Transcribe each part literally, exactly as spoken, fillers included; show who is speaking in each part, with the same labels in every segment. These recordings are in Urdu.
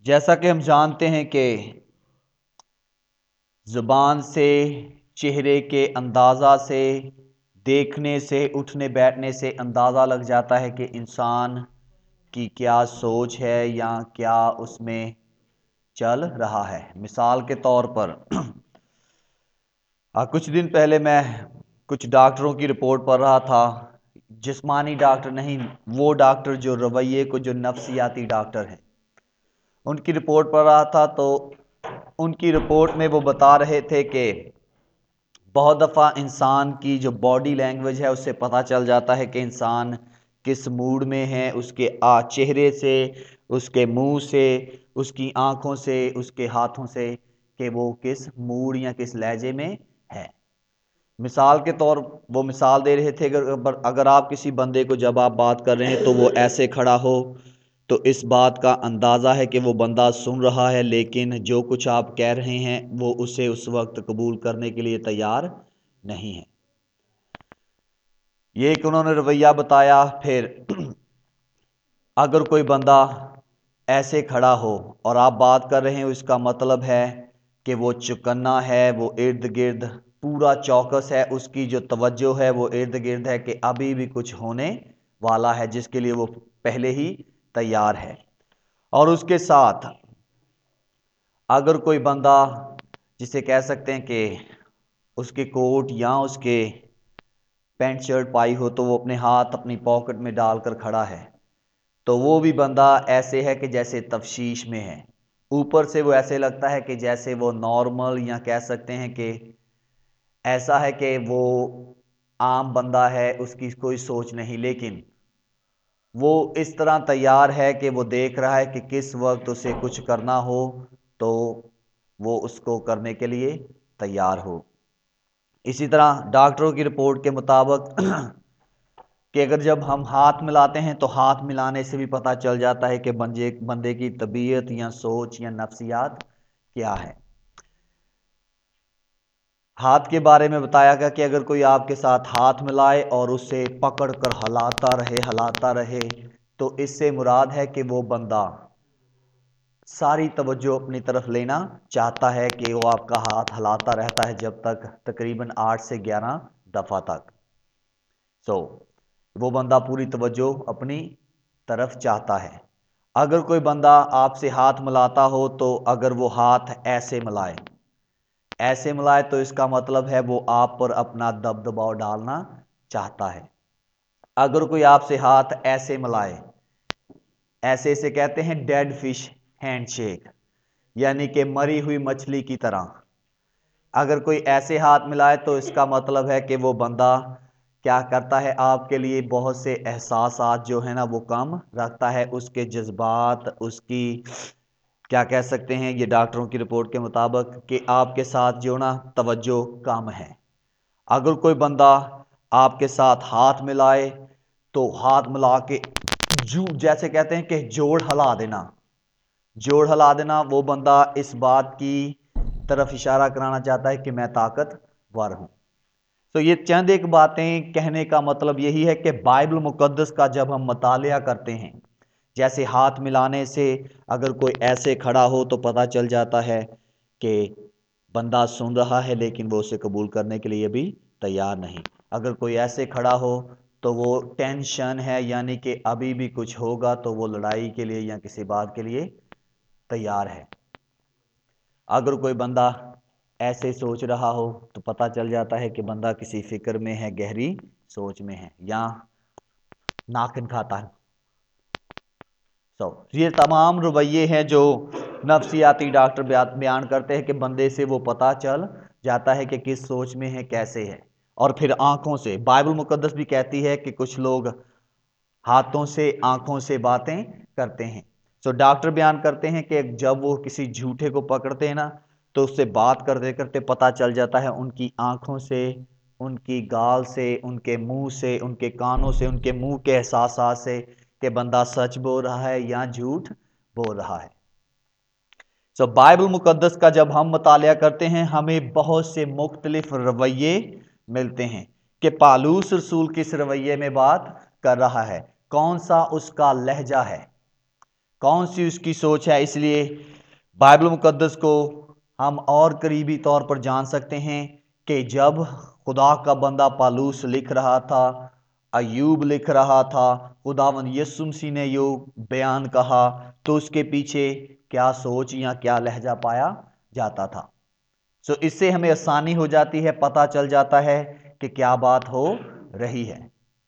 Speaker 1: جیسا کہ ہم جانتے ہیں کہ زبان سے، چہرے کے اندازہ سے، دیکھنے سے، اٹھنے بیٹھنے سے اندازہ لگ جاتا ہے کہ انسان کی کیا سوچ ہے یا کیا اس میں چل رہا ہے۔ مثال کے طور پر کچھ دن پہلے میں کچھ ڈاکٹروں کی رپورٹ پڑھ رہا تھا، جسمانی ڈاکٹر نہیں، وہ ڈاکٹر جو رویے کو، جو نفسیاتی ڈاکٹر ہیں، ان کی رپورٹ پڑھ رہا تھا۔ تو ان کی رپورٹ میں وہ بتا رہے تھے کہ بہت دفعہ انسان کی جو باڈی لینگویج ہے اس سے پتہ چل جاتا ہے کہ انسان کس موڈ میں ہے، اس کے چہرے سے، اس کے منہ سے، اس کی آنکھوں سے، اس کے ہاتھوں سے، کہ وہ کس موڈ یا کس لہجے میں ہے۔ مثال کے طور وہ مثال دے رہے تھے، اگر اگر آپ کسی بندے کو جب آپ بات کر رہے ہیں تو وہ ایسے کھڑا ہو تو اس بات کا اندازہ ہے کہ وہ بندہ سن رہا ہے، لیکن جو کچھ آپ کہہ رہے ہیں وہ اسے اس وقت قبول کرنے کے لیے تیار نہیں ہے۔ یہ ایک انہوں نے رویہ بتایا۔ پھر اگر کوئی بندہ ایسے کھڑا ہو اور آپ بات کر رہے ہیں، اس کا مطلب ہے کہ وہ چکنا ہے، وہ ارد گرد پورا چوکس ہے، اس کی جو توجہ ہے وہ ارد گرد ہے کہ ابھی بھی کچھ ہونے والا ہے جس کے لیے وہ پہلے ہی تیار ہے۔ اور اس کے ساتھ اگر کوئی بندہ جسے کہہ سکتے ہیں کہ اس کے کوٹ یا اس کے پینٹ شرٹ پائی ہو تو وہ اپنے ہاتھ اپنی پاکٹ میں ڈال کر کھڑا ہے، تو وہ بھی بندہ ایسے ہے کہ جیسے تفشیش میں ہے۔ اوپر سے وہ ایسے لگتا ہے کہ جیسے وہ نارمل، یا کہہ سکتے ہیں کہ ایسا ہے کہ وہ عام بندہ ہے، اس کی کوئی سوچ نہیں، لیکن وہ اس طرح تیار ہے کہ وہ دیکھ رہا ہے کہ کس وقت اسے کچھ کرنا ہو تو وہ اس کو کرنے کے لیے تیار ہو۔ اسی طرح ڈاکٹروں کی رپورٹ کے مطابق کہ اگر جب ہم ہاتھ ملاتے ہیں تو ہاتھ ملانے سے بھی پتہ چل جاتا ہے کہ بندے بندے کی طبیعت یا سوچ یا نفسیات کیا ہے۔ ہاتھ کے بارے میں بتایا گیا کہ اگر کوئی آپ کے ساتھ ہاتھ ملائے اور اسے پکڑ کر ہلاتا رہے ہلاتا رہے تو اس سے مراد ہے کہ وہ بندہ ساری توجہ اپنی طرف لینا چاہتا ہے، کہ وہ آپ کا ہاتھ ہلاتا رہتا ہے جب تک تقریباً آٹھ سے گیارہ دفعہ تک۔ سو وہ بندہ پوری توجہ اپنی طرف چاہتا ہے۔ اگر کوئی بندہ آپ سے ہاتھ ملاتا ہو تو اگر وہ ہاتھ ایسے ملائے ایسے ملائے تو اس کا مطلب ہے وہ آپ پر اپنا دبدباؤ ڈالنا چاہتا ہے۔ اگر کوئی آپ سے ہاتھ ایسے ملائے، ایسے سے کہتے ہیں ڈیڈ فش ہینڈ شیک، یعنی کہ مری ہوئی مچھلی کی طرح۔ اگر کوئی ایسے ہاتھ ملائے تو اس کا مطلب ہے کہ وہ بندہ کیا کرتا ہے، آپ کے لیے بہت سے احساسات جو ہے نا وہ کم رکھتا ہے، اس کے جذبات، اس کی کیا کہہ سکتے ہیں، یہ ڈاکٹروں کی رپورٹ کے مطابق کہ آپ کے ساتھ جو نا توجہ کم ہے۔ اگر کوئی بندہ آپ کے ساتھ ہاتھ ملائے تو ہاتھ ملا کے جو جیسے کہتے ہیں کہ جوڑ ہلا دینا جوڑ ہلا دینا وہ بندہ اس بات کی طرف اشارہ کرانا چاہتا ہے کہ میں طاقتور ہوں۔ تو یہ چند ایک باتیں کہنے کا مطلب یہی ہے کہ بائبل مقدس کا جب ہم مطالعہ کرتے ہیں، جیسے ہاتھ ملانے سے اگر کوئی ایسے کھڑا ہو تو پتہ چل جاتا ہے کہ بندہ سن رہا ہے لیکن وہ اسے قبول کرنے کے لیے بھی تیار نہیں۔ اگر کوئی ایسے کھڑا ہو تو وہ ٹینشن ہے، یعنی کہ ابھی بھی کچھ ہوگا، تو وہ لڑائی کے لیے یا کسی بات کے لیے تیار ہے۔ اگر کوئی بندہ ایسے سوچ رہا ہو تو پتہ چل جاتا ہے کہ بندہ کسی فکر میں ہے، گہری سوچ میں ہے، یا ناخن کھاتا ہے۔ سو یہ تمام رویے ہیں جو نفسیاتی ڈاکٹر بیان کرتے ہیں کہ بندے سے وہ پتہ چل جاتا ہے کہ کس سوچ میں ہے، کیسے ہے۔ اور پھر آنکھوں سے، بائبل مقدس بھی کہتی ہے کہ کچھ لوگ ہاتھوں سے، آنکھوں سے باتیں کرتے ہیں۔ سو ڈاکٹر بیان کرتے ہیں کہ جب وہ کسی جھوٹے کو پکڑتے ہیں نا تو اس سے بات کرتے کرتے پتہ چل جاتا ہے ان کی آنکھوں سے، ان کی گال سے، ان کے منہ سے، ان کے کانوں سے، ان کے منہ کے احساسات سے کہ بندہ سچ بول رہا ہے یا جھوٹ بول رہا ہے۔ سو بائبل مقدس کا جب ہم مطالعہ کرتے ہیں ہمیں بہت سے مختلف رویے ملتے ہیں کہ پالوس رسول کس رویے میں بات کر رہا ہے، کون سا اس کا لہجہ ہے، کون سی اس کی سوچ ہے، اس لیے بائبل مقدس کو ہم اور قریبی طور پر جان سکتے ہیں کہ جب خدا کا بندہ پالوس لکھ رہا تھا، ایوب لکھ رہا تھا، خداوند یسوع مسیح نے یہ بیان کہا، تو اس کے پیچھے کیا سوچ یا کیا لہجہ پایا جاتا تھا۔ سو اس سے ہمیں آسانی ہو جاتی ہے، پتہ چل جاتا ہے کہ کیا بات ہو رہی ہے۔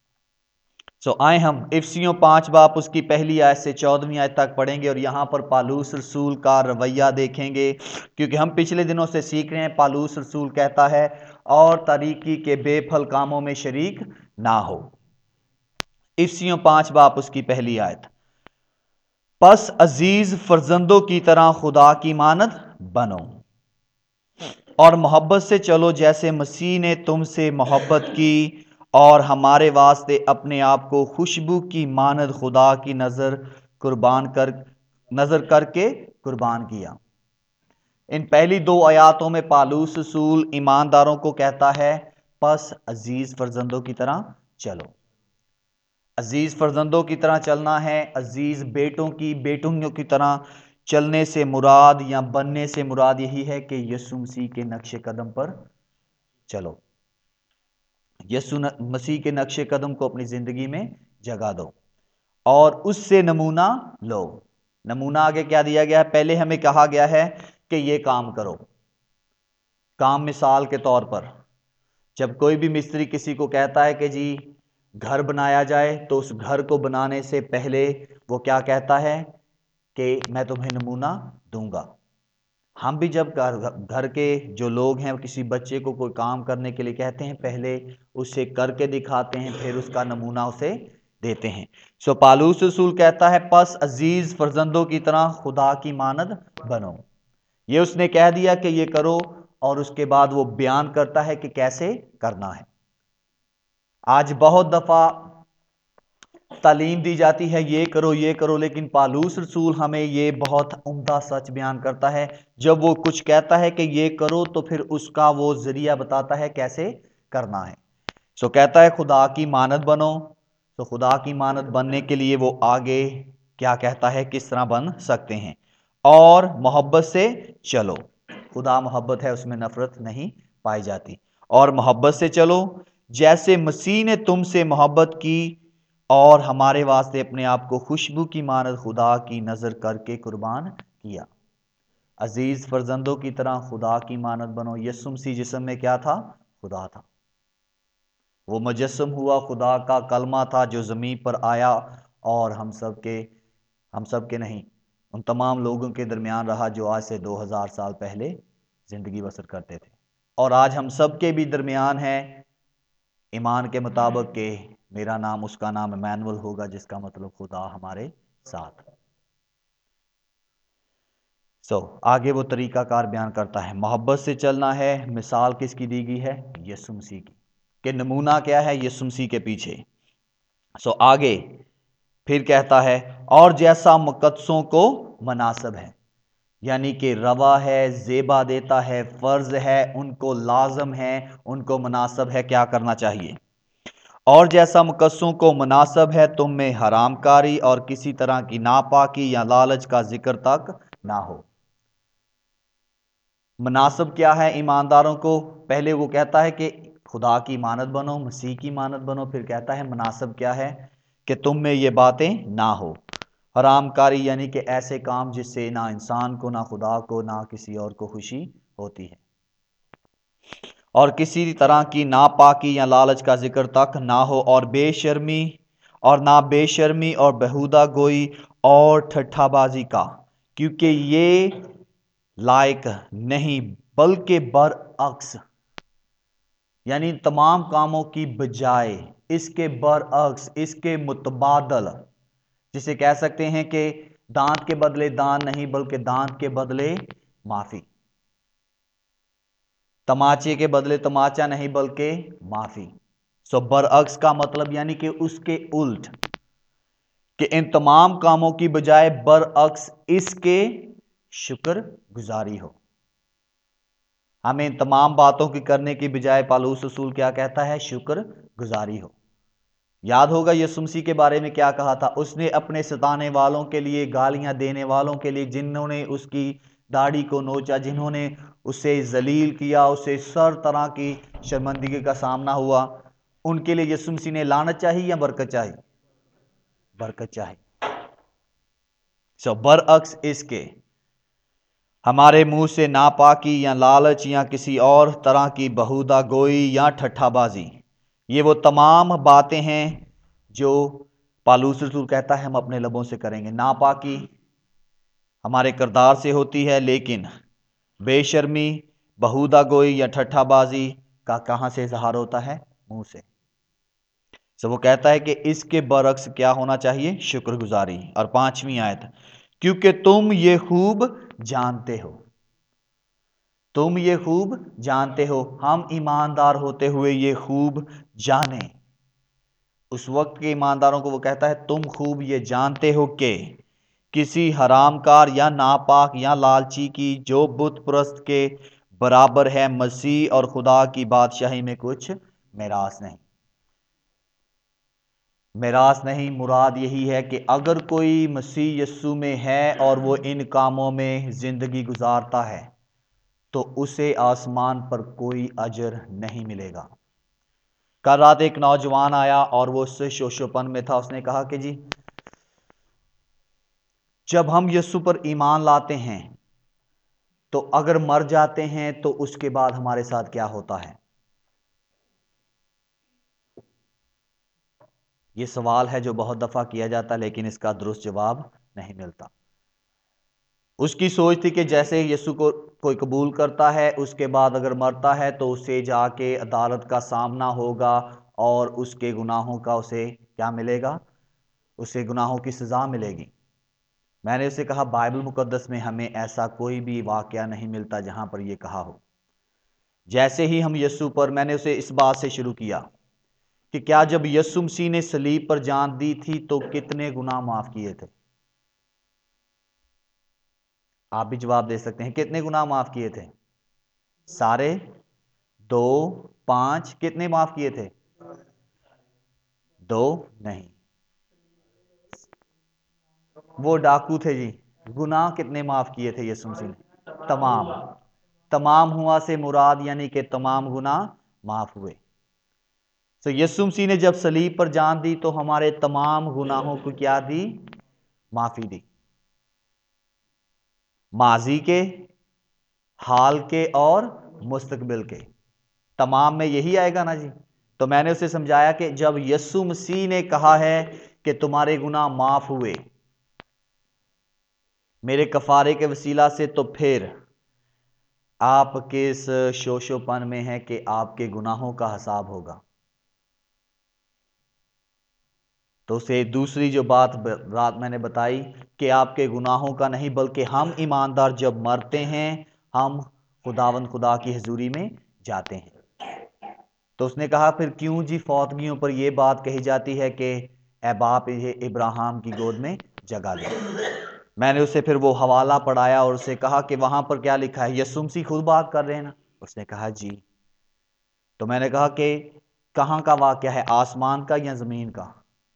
Speaker 1: سو آئیں ہم افسیوں پانچ باپ اس کی پہلی آیت سے چودہویں آیت تک پڑھیں گے، اور یہاں پر پالوس رسول کا رویہ دیکھیں گے، کیونکہ ہم پچھلے دنوں سے سیکھ رہے ہیں پالوس رسول کہتا ہے اور تاریکی کے بے پھل کاموں میں شریک نہ ہو۔ افسیوں پانچ باپ اس کی پہلی آیت، پس عزیز فرزندوں کی طرح خدا کی مانند بنو اور محبت سے چلو جیسے مسیح نے تم سے محبت کی اور ہمارے واسطے اپنے آپ کو خوشبو کی مانند خدا کی نظر قربان کر نظر کر کے قربان کیا۔ ان پہلی دو آیاتوں میں پالوس رسول ایمانداروں کو کہتا ہے پس عزیز فرزندوں کی طرح چلو۔ عزیز فرزندوں کی طرح چلنا ہے، عزیز بیٹوں کی بیٹوں کی طرح چلنے سے مراد یا بننے سے مراد یہی ہے کہ یسوع مسیح کے نقش قدم پر چلو، یسوع مسیح کے نقش قدم کو اپنی زندگی میں جگہ دو اور اس سے نمونہ لو۔ نمونہ آگے کیا دیا گیا ہے؟ پہلے ہمیں کہا گیا ہے کہ یہ کام کرو۔ کام مثال کے طور پر جب کوئی بھی مستری کسی کو کہتا ہے کہ جی گھر بنایا جائے، تو اس گھر کو بنانے سے پہلے وہ کیا کہتا ہے کہ میں تمہیں نمونہ دوں گا۔ ہم بھی جب گھر کے جو لوگ ہیں کسی بچے کو کوئی کام کرنے کے لیے کہتے ہیں، پہلے اسے کر کے دکھاتے ہیں، پھر اس کا نمونہ اسے دیتے ہیں۔ سو پالوس رسول کہتا ہے پس عزیز فرزندوں کی طرح خدا کی مانند بنو۔ یہ اس نے کہہ دیا کہ یہ کرو، اور اس کے بعد وہ بیان کرتا ہے کہ کیسے کرنا ہے۔ آج بہت دفعہ تعلیم دی جاتی ہے یہ کرو یہ کرو، لیکن پالوس رسول ہمیں یہ بہت عمدہ سچ بیان کرتا ہے۔ جب وہ کچھ کہتا ہے کہ یہ کرو تو پھر اس کا وہ ذریعہ بتاتا ہے کیسے کرنا ہے۔ سو کہتا ہے خدا کی مانند بنو، تو خدا کی مانند بننے کے لیے وہ آگے کیا کہتا ہے کس طرح بن سکتے ہیں، اور محبت سے چلو۔ خدا محبت ہے، اس میں نفرت نہیں پائی جاتی۔ اور محبت سے چلو جیسے مسیح نے تم سے محبت کی اور ہمارے واسطے اپنے آپ کو خوشبو کی مانند خدا کی نظر کر کے قربان کیا۔ عزیز فرزندوں کی طرح خدا کی مانند بنو۔ یسوع مسیح جسم میں کیا تھا؟ خدا تھا۔ وہ مجسم ہوا خدا کا کلمہ تھا جو زمین پر آیا، اور ہم سب کے ہم سب کے نہیں ان تمام لوگوں کے درمیان رہا جو آج سے دو ہزار سال پہلے زندگی بسر کرتے تھے، اور آج ہم سب کے بھی درمیان ہے ایمان کے مطابق کہ میرا نام اس کا نام ایمانویل ہوگا، جس کا مطلب خدا ہمارے ساتھ۔ سو so, آگے وہ طریقہ کار بیان کرتا ہے، محبت سے چلنا ہے۔ مثال کس کی دی گئی ہے؟ یسوع مسیح کی، کہ نمونہ کیا ہے؟ یسوع مسیح کے پیچھے۔ سو so, آگے پھر کہتا ہے اور جیسا مقدسوں کو مناسب ہے، یعنی کہ روا ہے، زیبا دیتا ہے، فرض ہے، ان کو لازم ہے، ان کو مناسب ہے کیا کرنا چاہیے۔ اور جیسا مقدسوں کو مناسب ہے تم میں حرام کاری اور کسی طرح کی ناپاکی یا لالچ کا ذکر تک نہ ہو۔ مناسب کیا ہے ایمانداروں کو؟ پہلے وہ کہتا ہے کہ خدا کی مانند بنو، مسیح کی مانند بنو، پھر کہتا ہے مناسب کیا ہے کہ تم میں یہ باتیں نہ ہو۔ حرام کاری یعنی کہ ایسے کام جس سے نہ انسان کو، نہ خدا کو، نہ کسی اور کو خوشی ہوتی ہے، اور کسی طرح کی ناپاکی یا لالچ کا ذکر تک نہ ہو، اور بے شرمی اور نہ بے شرمی اور بہودہ گوئی اور ٹھٹھا بازی کا، کیونکہ یہ لائق نہیں، بلکہ برعکس، یعنی تمام کاموں کی بجائے اس کے برعکس، اس کے متبادل، جسے کہہ سکتے ہیں کہ دانت کے بدلے دان نہیں بلکہ دانت کے بدلے معافی، تماچے کے بدلے تماچا نہیں بلکہ معافی۔ سو برعکس کا مطلب یعنی کہ اس کے الٹ، کہ ان تمام کاموں کی بجائے برعکس اس کے شکر گزاری ہو۔ ہمیں ان تمام باتوں کی کرنے کی بجائے پالوس رسول کیا کہتا ہے؟ شکر گزاری ہو۔ یاد ہوگا یسوع مسیح کے بارے میں کیا کہا تھا؟ اس نے اپنے ستانے والوں کے لیے، گالیاں دینے والوں کے لیے، جنہوں نے اس کی داڑھی کو نوچا، جنہوں نے اسے ذلیل کیا، اسے سر طرح کی شرمندگی کا سامنا ہوا، ان کے لیے یسوع مسیح نے لعنت چاہی یا برکت چاہی؟ برکت چاہی۔ سو برعکس اس کے ہمارے منہ سے ناپاکی یا لالچ یا کسی اور طرح کی بہودہ گوئی یا ٹھٹھا بازی، یہ وہ تمام باتیں ہیں جو پالوس رسول کہتا ہے ہم اپنے لبوں سے کریں گے۔ ناپاکی ہمارے کردار سے ہوتی ہے، لیکن بے شرمی، بہودہ گوئی یا ٹھٹھا بازی کا کہاں سے اظہار ہوتا ہے؟ منہ سے۔ سو وہ کہتا ہے کہ اس کے برعکس کیا ہونا چاہیے؟ شکر گزاری۔ اور پانچویں آیت، کیونکہ تم یہ خوب جانتے ہو، تم یہ خوب جانتے ہو، ہم ایماندار ہوتے ہوئے یہ خوب جانیں۔ اس وقت کے ایمانداروں کو وہ کہتا ہے تم خوب یہ جانتے ہو کہ کسی حرام کار یا ناپاک یا لالچی کی جو بت پرست کے برابر ہے مسیح اور خدا کی بادشاہی میں کچھ میراث نہیں۔ میراث نہیں، مراد یہی ہے کہ اگر کوئی مسیح یسوع میں ہے اور وہ ان کاموں میں زندگی گزارتا ہے تو اسے آسمان پر کوئی اجر نہیں ملے گا۔ کل رات ایک نوجوان آیا اور وہ اس سے شوشوپن میں تھا۔ اس نے کہا کہ جی جب ہم یسوع پر ایمان لاتے ہیں تو اگر مر جاتے ہیں تو اس کے بعد ہمارے ساتھ کیا ہوتا ہے؟ یہ سوال ہے جو بہت دفعہ کیا جاتا ہے، لیکن اس کا درست جواب نہیں ملتا۔ اس کی سوچ تھی کہ جیسے یسوع کو کوئی قبول کرتا ہے، اس کے بعد اگر مرتا ہے تو اسے جا کے عدالت کا سامنا ہوگا اور اس کے گناہوں کا اسے کیا ملے گا؟ اسے گناہوں کی سزا ملے گی۔ میں نے اسے کہا بائبل مقدس میں ہمیں ایسا کوئی بھی واقعہ نہیں ملتا جہاں پر یہ کہا ہو۔ جیسے ہی ہم یسوع پر، میں نے اسے اس بات سے شروع کیا کہ کیا جب یسوع مسیح نے صلیب پر جان دی تھی تو کتنے گناہ معاف کیے تھے؟ آپ بھی جواب دے سکتے ہیں، کتنے گناہ معاف کیے تھے؟ سارے؟ دو؟ پانچ؟ کتنے معاف کیے تھے؟ دو نہیں، وہ ڈاکو تھے جی۔ گناہ کتنے معاف کیے تھے یسوع مسیح نے؟ تمام۔ تمام ہوا سے مراد یعنی کہ تمام گناہ معاف ہوئے۔ تو یسوع مسیح نے جب صلیب پر جان دی تو ہمارے تمام گناہوں کو کیا دی؟ معافی دی۔ ماضی کے، حال کے اور مستقبل کے، تمام میں یہی آئے گا نا جی۔ تو میں نے اسے سمجھایا کہ جب یسوع مسیح نے کہا ہے کہ تمہارے گناہ معاف ہوئے میرے کفارے کے وسیلہ سے، تو پھر آپ کس شوشو پن میں ہیں کہ آپ کے گناہوں کا حساب ہوگا؟ تو اسے دوسری جو بات رات میں نے بتائی کہ آپ کے گناہوں کا نہیں، بلکہ ہم ایماندار جب مرتے ہیں ہم خداوند خدا کی حضوری میں جاتے ہیں۔ تو اس نے کہا پھر کیوں جی فوتگیوں پر یہ بات کہی جاتی ہے کہ اے باپ ابراہیم کی گود میں جگہ دے؟ میں نے اسے پھر وہ حوالہ پڑھایا اور اسے کہا کہ وہاں پر کیا لکھا ہے؟ یسوع مسیح خود بات کر رہے ہیں نا؟ اس نے کہا جی۔ تو میں نے کہا کہ کہاں کا واقعہ ہے، آسمان کا یا زمین کا؟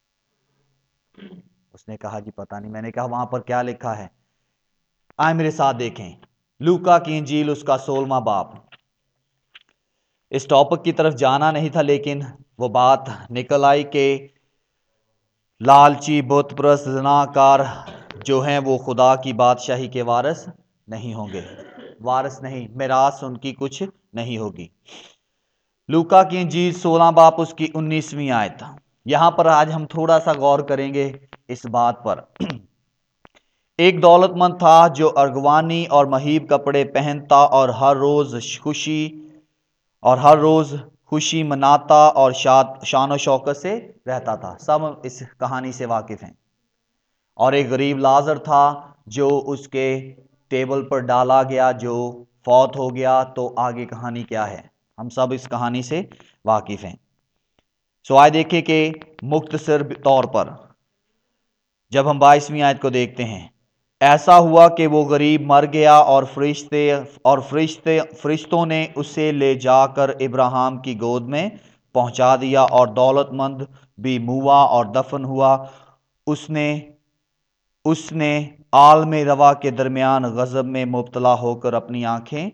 Speaker 1: اس نے کہا جی پتہ نہیں۔ میں نے کہا وہاں پر کیا لکھا ہے؟ آئے میرے ساتھ دیکھیں، لوکا کی انجیل اس کا سولہواں باب۔ اس ٹاپک کی طرف جانا نہیں تھا، لیکن وہ بات نکل آئی کہ لالچی، بت پرست، زناکار جو ہیں وہ خدا کی بادشاہی کے وارث نہیں ہوں گے۔ وارث نہیں، میراث ان کی کچھ نہیں ہوگی۔ لوکا کی انجیل سولہ باب اس کی انیسویں آیت۔ یہاں پر آج ہم تھوڑا سا غور کریں گے اس بات پر۔ ایک دولت مند تھا جو ارغوانی اور مہیب کپڑے پہنتا اور ہر روز خوشی اور ہر روز خوشی مناتا اور شان و شوکت سے رہتا تھا۔ سب اس کہانی سے واقف ہیں۔ اور ایک غریب لازر تھا جو اس کے ٹیبل پر ڈالا گیا، جو فوت ہو گیا۔ تو آگے کہانی کیا ہے؟ ہم سب اس کہانی سے واقف ہیں۔ سو آئے دیکھیں کہ مختصر طور پر جب ہم بائیسویں آیت کو دیکھتے ہیں، ایسا ہوا کہ وہ غریب مر گیا اور فرشتے اور فرشتے فرشتوں نے اسے لے جا کر ابراہیم کی گود میں پہنچا دیا، اور دولت مند بھی موا اور دفن ہوا، اس نے اس نے عالم روا کے درمیان غضب میں مبتلا ہو کر اپنی آنکھیں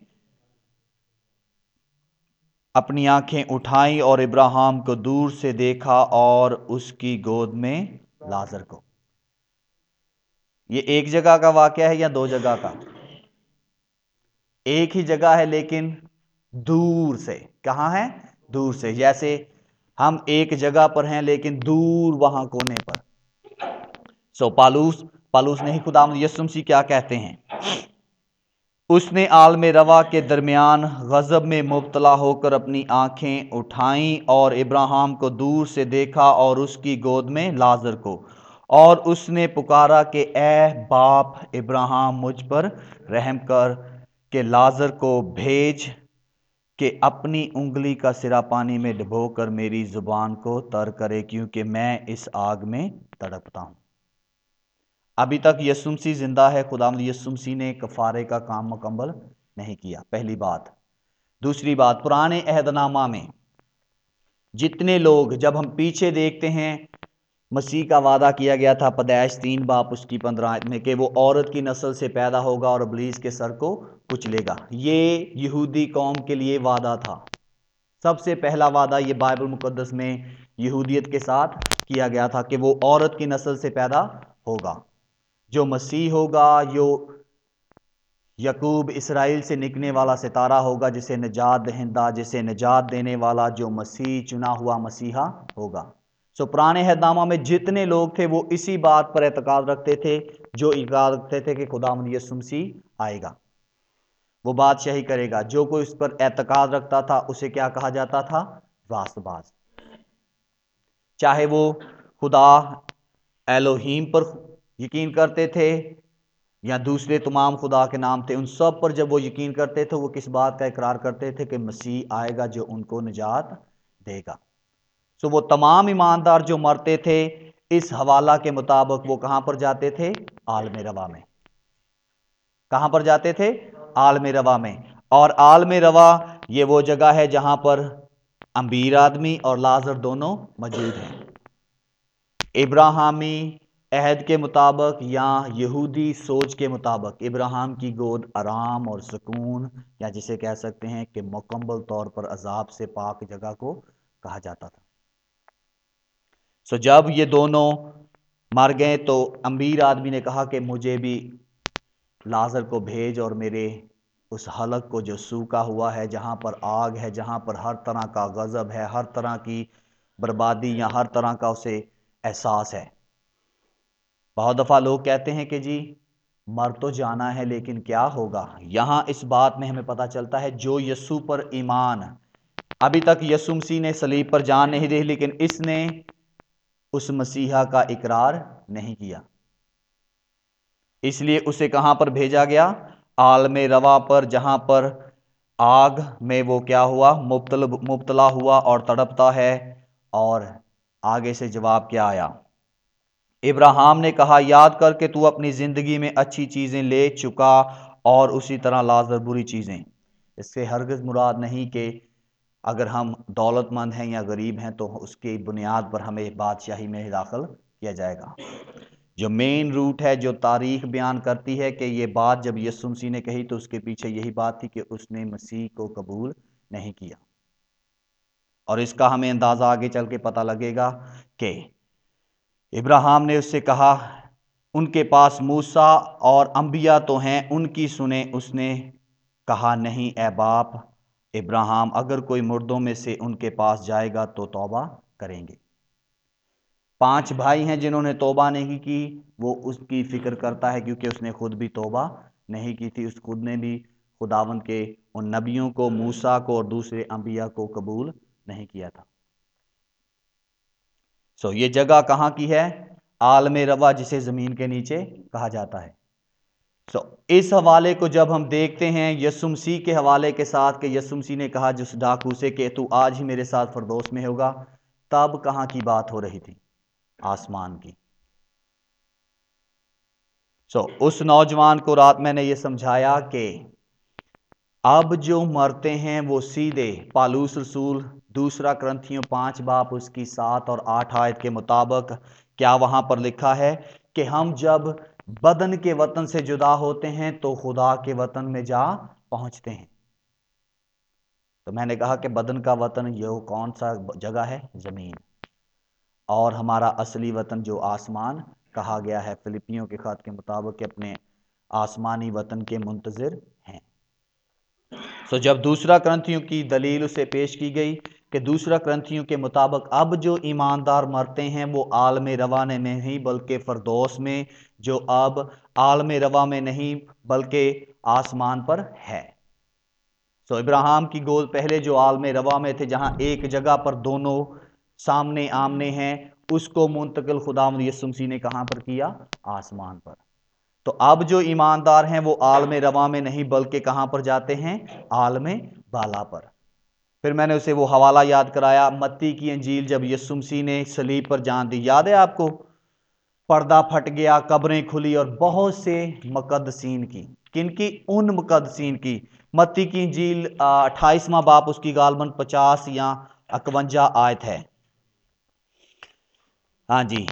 Speaker 1: اپنی آنکھیں اٹھائیں اور ابراہیم کو دور سے دیکھا اور اس کی گود میں لازر کو۔ یہ ایک جگہ کا واقعہ ہے یا دو جگہ کا؟ ایک ہی جگہ ہے لیکن دور سے۔ کہاں ہے؟ دور سے۔ جیسے ہم ایک جگہ پر ہیں لیکن دور وہاں کونے پر۔ سو پالوس پالوس نہیں، خداوند یسوع مسیح کیا کہتے ہیں؟ اس نے عالم روا کے درمیان غضب میں مبتلا ہو کر اپنی آنکھیں اٹھائیں اور ابراہیم کو دور سے دیکھا اور اس کی گود میں لازر کو، اور اس نے پکارا کہ اے باپ ابراہیم، مجھ پر رحم کر کہ لازر کو بھیج کہ اپنی انگلی کا سرا پانی میں ڈبو کر میری زبان کو تر کرے، کیونکہ میں اس آگ میں تڑپتا ہوں۔ ابھی تک یسوع مسیح زندہ ہے، خداوند یسوع مسیح نے کفارے کا کام مکمل نہیں کیا، پہلی بات۔ دوسری بات، پرانے عہد نامہ میں جتنے لوگ، جب ہم پیچھے دیکھتے ہیں، مسیح کا وعدہ کیا گیا تھا پیدائش تین باپ اس کی پندرہ آیت میں کہ وہ عورت کی نسل سے پیدا ہوگا اور ابلیس کے سر کو کچلے گا۔ یہ یہودی قوم کے لیے وعدہ تھا۔ سب سے پہلا وعدہ یہ بائبل مقدس میں یہودیت کے ساتھ کیا گیا تھا کہ وہ عورت کی نسل سے پیدا ہوگا۔ جو مسیح ہوگا، جو یعقوب اسرائیل سے نکلنے والا ستارہ ہوگا، جسے نجات دہندہ، جسے نجات دینے والا، جو مسیح چنا ہوا مسیحا ہوگا۔ سو پرانے عہد نامہ میں جتنے لوگ تھے وہ اسی بات پر اعتقاد رکھتے تھے، جو اعتقاد رکھتے تھے کہ خداوند یسوع مسیح آئے گا، وہ بادشاہی کرے گا۔ جو کوئی اس پر اعتقاد رکھتا تھا اسے کیا کہا جاتا تھا؟ راست باز۔ چاہے وہ خدا الوہیم پر یقین کرتے تھے یا دوسرے تمام خدا کے نام تھے، ان سب پر جب وہ یقین کرتے تھے وہ کس بات کا اقرار کرتے تھے؟ کہ مسیح آئے گا جو ان کو نجات دے گا۔ سو وہ تمام ایماندار جو مرتے تھے اس حوالہ کے مطابق وہ کہاں پر جاتے تھے؟ عالم روا میں۔ کہاں پر جاتے تھے؟ عالم روا میں۔ اور عالم روا یہ وہ جگہ ہے جہاں پر امبیر آدمی اور لازر دونوں موجود ہیں۔ ابراہیمی عہد کے مطابق یا یہودی سوچ کے مطابق ابراہیم کی گود آرام اور سکون، یا جسے کہہ سکتے ہیں کہ مکمل طور پر عذاب سے پاک جگہ کو کہا جاتا تھا۔ سو جب یہ دونوں مر گئے تو امبیر آدمی نے کہا کہ مجھے بھی لازر کو بھیج اور میرے اس حلق کو جو سوکھا ہوا ہے، جہاں پر آگ ہے، جہاں پر ہر طرح کا غضب ہے، ہر طرح کی بربادی یا ہر طرح کا اسے احساس ہے۔ بہت دفعہ لوگ کہتے ہیں کہ جی مر تو جانا ہے لیکن کیا ہوگا؟ یہاں اس بات میں ہمیں پتہ چلتا ہے جو یسوع پر ایمان، ابھی تک یسوع مسیح نے صلیب پر جان نہیں دی لیکن اس نے اس مسیحا کا اقرار نہیں کیا، اس لیے اسے کہاں پر بھیجا گیا؟ عالم روا پر، جہاں پر آگ میں وہ کیا ہوا؟ مبتلا ہوا اور تڑپتا ہے۔ اور آگے سے جواب کیا آیا؟ ابراہیم نے کہا یاد کر کہ تو اپنی زندگی میں اچھی چیزیں لے چکا اور اسی طرح لازر بری چیزیں۔ اس سے ہرگز مراد نہیں کہ اگر ہم دولت مند ہیں یا غریب ہیں تو اس کی بنیاد پر ہمیں بادشاہی میں داخل کیا جائے گا۔ جو مین روٹ ہے، جو تاریخ بیان کرتی ہے کہ یہ بات جب یسوع مسیح نے کہی تو اس کے پیچھے یہی بات تھی کہ اس نے مسیح کو قبول نہیں کیا۔ اور اس کا ہمیں اندازہ آگے چل کے پتہ لگے گا کہ ابراہیم نے اس سے کہا ان کے پاس موسیٰ اور انبیاء تو ہیں، ان کی سنیں۔ اس نے کہا نہیں اے باپ ابراہیم، اگر کوئی مردوں میں سے ان کے پاس جائے گا تو توبہ کریں گے۔ پانچ بھائی ہیں جنہوں نے توبہ نہیں کی، وہ اس کی فکر کرتا ہے کیونکہ اس نے خود بھی توبہ نہیں کی تھی۔ اس خود نے بھی خداوند کے ان نبیوں کو، موسیٰ کو اور دوسرے انبیاء کو قبول نہیں کیا تھا۔ سو یہ جگہ کہاں کی ہے؟ عالم روا، جسے زمین کے نیچے کہا جاتا ہے۔ سو اس حوالے کو جب ہم دیکھتے ہیں یسوع مسیح کے حوالے کے ساتھ کہ یسوع مسیح نے کہا جس ڈاکو سے کہ تو آج ہی میرے ساتھ فردوس میں ہوگا، تب کہاں کی بات ہو رہی تھی؟ آسمان کی۔ سو اس نوجوان کو رات میں نے یہ سمجھایا کہ اب جو مرتے ہیں وہ سیدھے پالوس رسول دوسرا کرنتھیوں پانچ باپ اس کی سات اور آٹھ آیت کے مطابق کیا وہاں پر لکھا ہے کہ ہم جب بدن کے وطن سے جدا ہوتے ہیں تو خدا کے وطن میں جا پہنچتے ہیں؟ تو میں نے کہا کہ بدن کا وطن یہ کون سا جگہ ہے؟ زمین. اور ہمارا اصلی وطن جو آسمان کہا گیا ہے فلپیوں کے خط کے مطابق کہ اپنے آسمانی وطن کے منتظر ہیں. سو جب دوسرا کرنتھیوں کی دلیل اسے پیش کی گئی کہ دوسرا کرنتھیوں کے مطابق اب جو ایماندار مرتے ہیں وہ عالم روا میں نہیں بلکہ فردوس میں، جو اب عالم روا میں نہیں بلکہ آسمان پر ہے. سو ابراہیم کی گود پہلے جو عالم روا میں تھے، جہاں ایک جگہ پر دونوں سامنے آمنے ہیں، اس کو منتقل خداوند یسوع مسیح نے کہاں پر کیا؟ آسمان پر. تو اب جو ایماندار ہیں وہ عالم روا میں نہیں بلکہ کہاں پر جاتے ہیں؟ عالم بالا پر. پھر میں نے اسے وہ حوالہ یاد کرایا، متی کی انجیل، جب یسوع مسیح نے صلیب پر جان دی، یاد ہے آپ کو؟ پردہ پھٹ گیا، قبریں کھلی اور بہت سے مقدسین کی. کن کی؟ ان مقدسین کی. متی کی انجیل اٹھائیسواں باپ اس کی غالباً پچاس یا اکونجا آیت ہے. ہاں جی،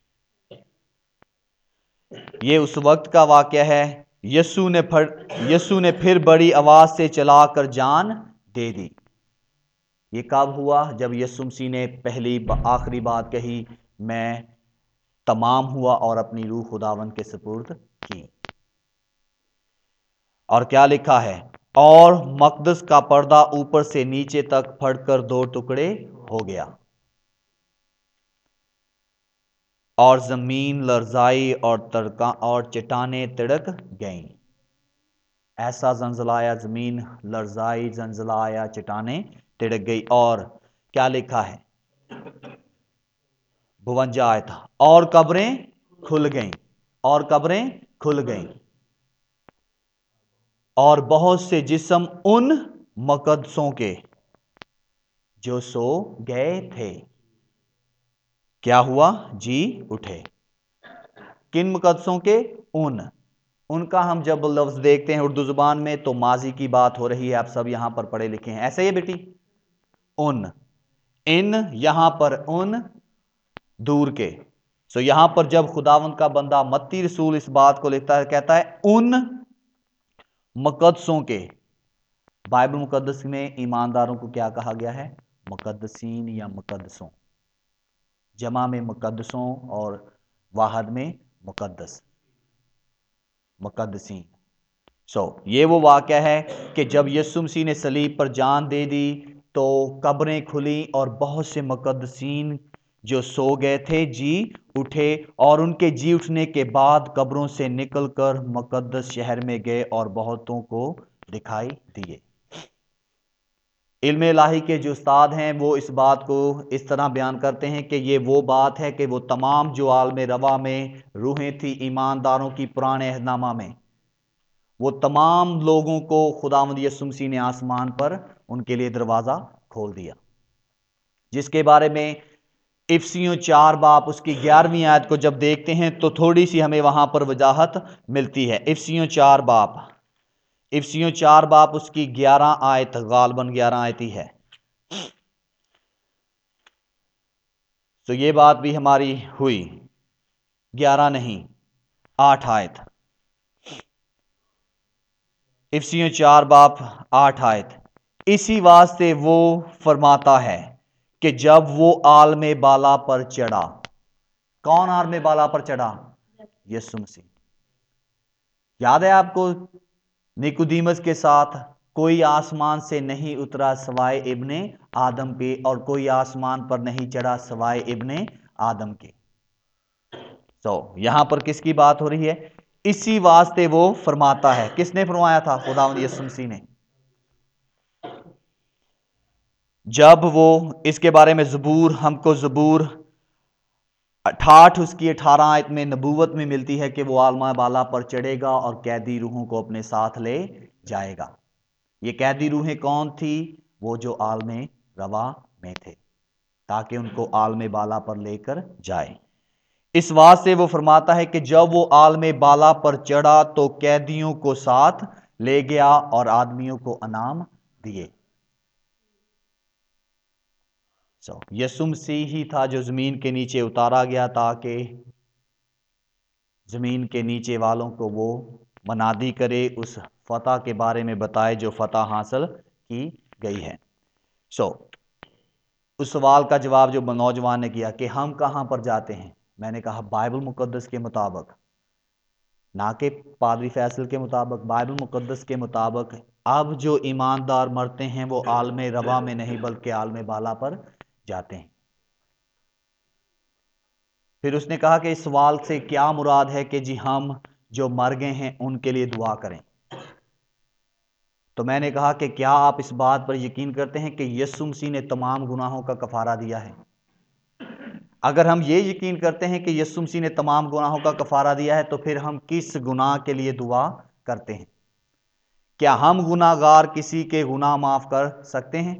Speaker 1: یہ اس وقت کا واقعہ ہے. یسوع نے پھر یسوع نے پھر بڑی آواز سے چلا کر جان دے دی. یہ کب ہوا؟ جب یسوع مسیح نے پہلی آخری بات کہی، میں تمام ہوا، اور اپنی روح خداوند کے سپرد کی. اور کیا لکھا ہے؟ اور مقدس کا پردہ اوپر سے نیچے تک پھٹ کر دو ٹکڑے ہو گیا، اور زمین لرزائی اور تڑکا اور چٹانیں تڑک گئیں. ایسا زلزلہ آیا، زمین لرزائی، زلزلہ آیا، چٹانیں تڑک گئی. اور کیا لکھا ہے؟ بونجا آیا تھا، اور قبریں کھل گئیں، اور قبریں کھل گئیں، اور بہت سے جسم ان مقدسوں کے جو سو گئے تھے کیا ہوا؟ جی اٹھے. کن مقدسوں کے؟ ان ان کا ہم جب لفظ دیکھتے ہیں اردو زبان میں تو ماضی کی بات ہو رہی ہے. آپ سب یہاں پر پڑھے لکھے ہیں، ایسے ہی ہے بیٹی؟ ان ان یہاں پر ان دور کے. سو یہاں پر جب خداوند کا بندہ متی رسول اس بات کو لکھتا ہے، کہتا ہے ان مقدسوں کے. بائبل مقدس میں ایمانداروں کو کیا کہا گیا ہے؟ مقدسین یا مقدسوں. جمع میں مقدسوں اور واحد میں مقدس، مقدسین. سو so, یہ وہ واقعہ ہے کہ جب یسوع مسیح نے صلیب پر جان دے دی تو قبریں کھلی اور بہت سے مقدسین جو سو گئے تھے جی اٹھے، اور ان کے جی اٹھنے کے بعد قبروں سے نکل کر مقدس شہر میں گئے اور بہتوں کو دکھائی دیے. علم الہی کے جو استاد ہیں وہ اس بات کو اس طرح بیان کرتے ہیں کہ یہ وہ بات ہے کہ وہ تمام جو عالم روا میں روحیں تھی ایمانداروں کی پرانے عہد نامہ میں، وہ تمام لوگوں کو خداوند یسوع مسیح نے آسمان پر ان کے لیے دروازہ کھول دیا، جس کے بارے میں افسیوں چار باپ اس کی گیارہویں آیت کو جب دیکھتے ہیں تو تھوڑی سی ہمیں وہاں پر وضاحت ملتی ہے. افسیوں چار باپ افسیوں چار باپ اس کی گیارہ آیت، غالباً گیارہ آیت ہی ہے. تو یہ بات بھی ہماری ہوئی، گیارہ نہیں آٹھ آیت. افسیوں چار باپ آٹھ آیت. اسی واسطے وہ فرماتا ہے کہ جب وہ عالم بالا پر چڑھا. کون عالم بالا پر چڑھا؟ یسوع مسیح. یاد ہے آپ کو نیکودیمس کے ساتھ، کوئی آسمان سے نہیں اترا سوائے ابن آدم کے، اور کوئی آسمان پر نہیں چڑھا سوائے ابن آدم کے. تو یہاں پر کس کی بات ہو رہی ہے؟ اسی واسطے وہ فرماتا ہے. کس نے فرمایا تھا؟ خداوند یسوع مسیح نے. جب وہ اس کے بارے میں زبور، ہم کو زبور اٹھاٹھ اس کی اٹھارہ آیت میں نبوت میں ملتی ہے کہ وہ عالم بالا پر چڑھے گا اور قیدی روحوں کو اپنے ساتھ لے جائے گا. یہ قیدی روحیں کون تھی؟ وہ جو عالم روا میں تھے، تاکہ ان کو عالم بالا پر لے کر جائے. اس واسطے وہ فرماتا ہے کہ جب وہ عالم بالا پر چڑھا تو قیدیوں کو ساتھ لے گیا اور آدمیوں کو انعام دیے. सो यीशु मसीह ही था जो ज़मीन के नीचे उतारा गया ताकि ज़मीन के नीचे वालों को वो मनादी करे, उस फतह के बारे में बताए जो फतह हासिल की गई है। सो उस सवाल का जवाब जो नौजवान ने किया कि हम कहाँ पर जाते हैं, मैंने कहा बाइबल मुकद्दस के मुताबिक, ना कि पादरी फैसल के मुताबिक, बाइबल मुकद्दस के मुताबिक। अब जो ईमानदार मरते हैं वो आलम रवा में नहीं बल्कि आलम बाला पर जाते हैं। फिर उसने कहा कि इस सवाल से क्या मुराद है कि जी हम जो मर गए हैं उनके लिए दुआ करें। तो मैंने कहा कि क्या आप इस बात पर यकीन करते हैं कि यीशु मसीह ने तमाम गुनाहों का कफारा दिया है? अगर हम ये यकीन करते हैं कि यीशु मसीह ने तमाम गुनाहों का कफारा दिया है तो फिर हम किस गुनाह के लिए दुआ करते हैं? क्या हम गुनाहगार किसी के गुनाह माफ कर सकते हैं?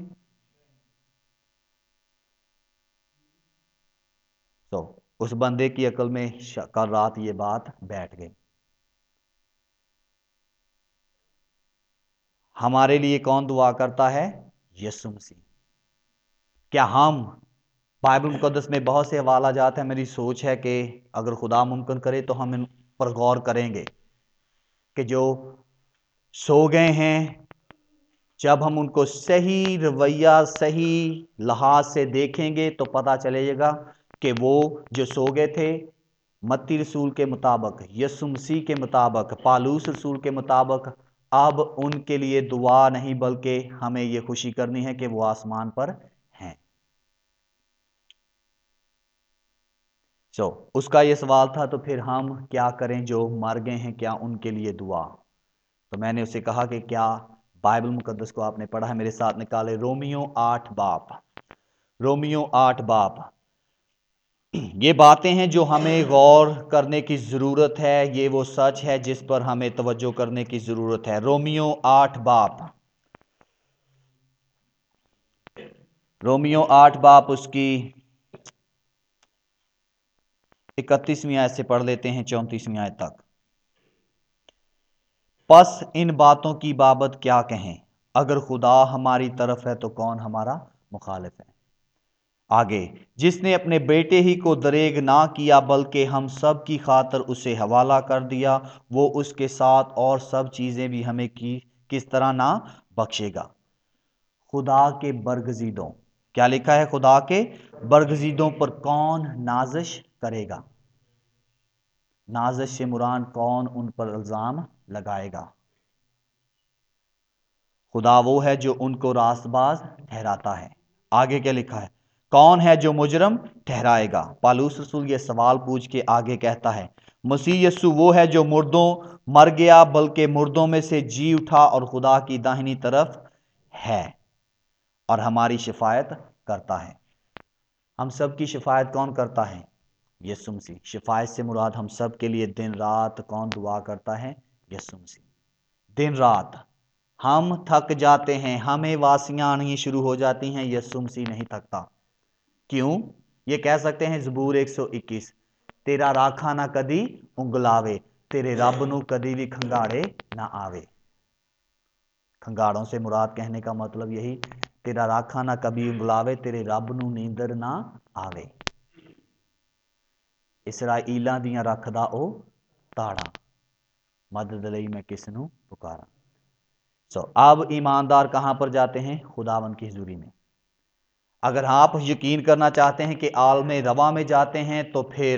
Speaker 1: तो उस बंदे की अकल में कल रात ये बात बैठ गई। हमारे लिए कौन दुआ करता है? यीशु मसीह। क्या हम, बाइबल मुकद्दस में बहुत से हवाला जात हैं, मेरी सोच है कि अगर खुदा मुमकिन करे तो हम इन पर गौर करेंगे कि जो सो गए हैं, जब हम उनको सही रवैया सही लिहाज से देखेंगे तो पता चलेगा कि वो जो सो गए थे मत्ती रसूल के मुताबिक, यीशु मसीह के मुताबिक, पालूस रसूल के मुताबिक, अब उनके लिए दुआ नहीं बल्कि हमें ये खुशी करनी है कि वो आसमान पर हैं। सो so, उसका ये सवाल था तो फिर हम क्या करें जो मर गए हैं, क्या उनके लिए दुआ? तो मैंने उसे कहा कि क्या बाइबल मुकद्दस को आपने पढ़ा है? मेरे साथ निकाले रोमियो आठ बाप, रोमियो आठ बाप। ये बातें हैं जो हमें गौर करने की ज़रूरत है, ये वो सच है जिस पर हमें तवज्जो करने की ज़रूरत है। रोमियो आठ बाप, रोमियो आठ बाप उसकी इकतीसवीं आयत से पढ़ लेते हैं चौंतीसवीं आयत तक। बस इन बातों की बाबत क्या कहें, अगर खुदा हमारी तरफ है तो कौन हमारा मुखालिफ है। आगे, जिसने अपने बेटे ही को दरेग ना किया बल्कि हम सब की खातर उसे हवाला कर दिया, वो उसके साथ और सब चीज़ें भी हमें की किस तरह ना बख्शेगा। खुदा के बरगजीदों, क्या लिखा है? खुदा के बरगजीदों पर कौन नाजिश करेगा? नाजिश से मुराद कौन उन पर इल्ज़ाम लगाएगा? खुदा वो है जो उनको रास्तबाज ठहराता है। आगे क्या लिखा है? कौन है जो मुजरम ठहराएगा? पालूस रसूल ये सवाल पूछ के आगे कहता है, मसीह यीशु वो है जो मुर्दों मर गया बल्कि मुर्दों में से जी उठा और खुदा की दाहिनी तरफ है और हमारी शिफायत करता है। हम सब की शिफायत कौन करता है? यीशु मसीह। शिफायत से मुराद हम सब के लिए दिन रात कौन दुआ करता है? यीशु मसीह। दिन रात हम थक जाते हैं, हमें वासियां आनी शुरू हो जाती हैं, यीशु मसीह नहीं थकता। क्यों? ये कह सकते हैं ज़बूर एक सौ इक्कीस, तेरा राखा ना कदी उंगलावे, तेरे रब नू कदी भी खंगाड़े ना आवे। खंगाड़ों से मुराद कहने का मतलब यही, तेरा राखा ना कभी उंगलावे, तेरे रब नू नींदर ना आवे। इसराइलां दियां रखदा ओ ताड़ा, मदद लई मैं किस नू पुकारा। सो so, अब ईमानदार कहां पर जाते हैं? खुदावन की हुजूरी में। अगर आप यकीन करना चाहते हैं कि आलम रवा में जाते हैं तो फिर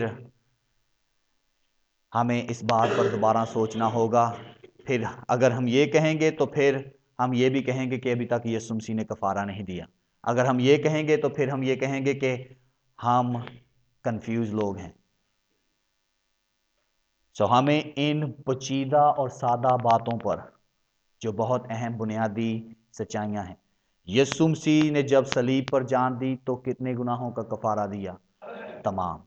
Speaker 1: हमें इस बात पर दोबारा सोचना होगा। फिर अगर हम ये कहेंगे तो फिर हम ये भी कहेंगे कि अभी तक यीशु मसीह ने कफारा नहीं दिया। अगर हम ये कहेंगे तो फिर हम ये कहेंगे कि हम कंफ्यूज लोग हैं। सो so, हमें इन पेचीदा और सादा बातों पर जो बहुत अहम बुनियादी सच्चाइयां हैं, यीशु मसीह ने जब सलीब पर जान दी तो कितने गुनाहों का कफारा दिया? तमाम।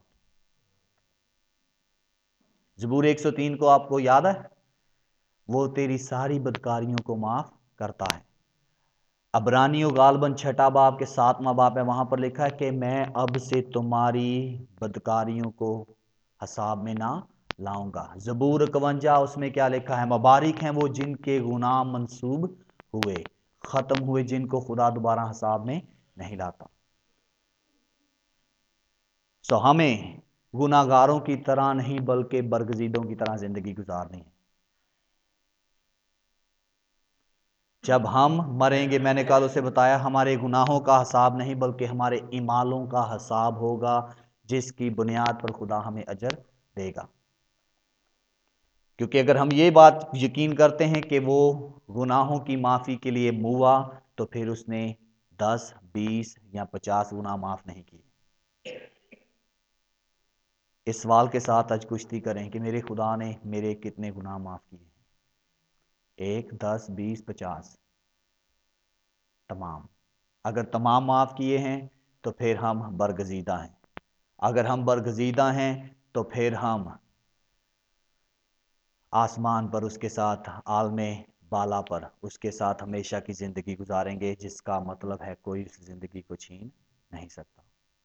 Speaker 1: ज़बूर एक सौ तीन को आपको याद है? वो तेरी सारी बदकारियों को माफ करता है। अबरानियों गालबन छठा बाब के सातवां बाब है, वहां पर लिखा है कि मैं अब से तुम्हारी बदकारियों को हिसाब में ना लाऊंगा। ज़बूर इक्यावन उसमें क्या लिखा है? मुबारक हैं वो जिनके गुनाह मंसूब हुए, खत्म हुए, जिनको खुदा दोबारा हिसाब में नहीं लाता। سو ہمیں گناہگاروں کی طرح نہیں بلکہ برگزیدوں کی طرح زندگی گزارنی ہے۔ جب ہم مریں گے، میں نے کل اسے بتایا، ہمارے گناہوں کا حساب نہیں بلکہ ہمارے اعمالوں کا حساب ہوگا، جس کی بنیاد پر خدا ہمیں اجر دے گا۔ کیونکہ اگر ہم یہ بات یقین کرتے ہیں کہ وہ گناہوں کی معافی کے لیے موا، تو پھر اس نے دس، بیس یا پچاس گناہ معاف نہیں کیے۔ اس سوال کے ساتھ آج کشتی کریں کہ میرے خدا نے میرے کتنے گناہ معاف کیے ہیں؟ ایک، دس، بیس، پچاس، تمام۔ اگر تمام معاف کیے ہیں تو پھر ہم برگزیدہ ہیں۔ اگر ہم برگزیدہ ہیں تو پھر ہم آسمان پر اس کے ساتھ، عالم بالا پر اس کے ساتھ ہمیشہ کی زندگی گزاریں گے، جس کا مطلب ہے کوئی اس زندگی کو چھین نہیں سکتا۔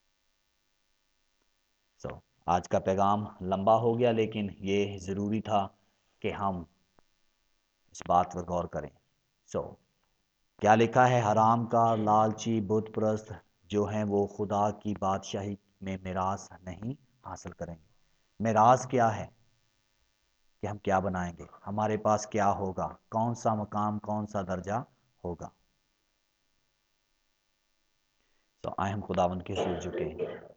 Speaker 1: سو so, آج کا پیغام لمبا ہو گیا، لیکن یہ ضروری تھا کہ ہم اس بات پر غور کریں۔ سو so, کیا لکھا ہے؟ حرام کا لالچی بت پرست جو ہیں وہ خدا کی بادشاہی میں میراث نہیں حاصل کریں گے۔ میراث کیا ہے؟ کہ ہم کیا بنائیں گے، ہمارے پاس کیا ہوگا، کون سا مقام، کون سا درجہ ہوگا۔ تو آئے ہم خداوند کے حضور جھکیں۔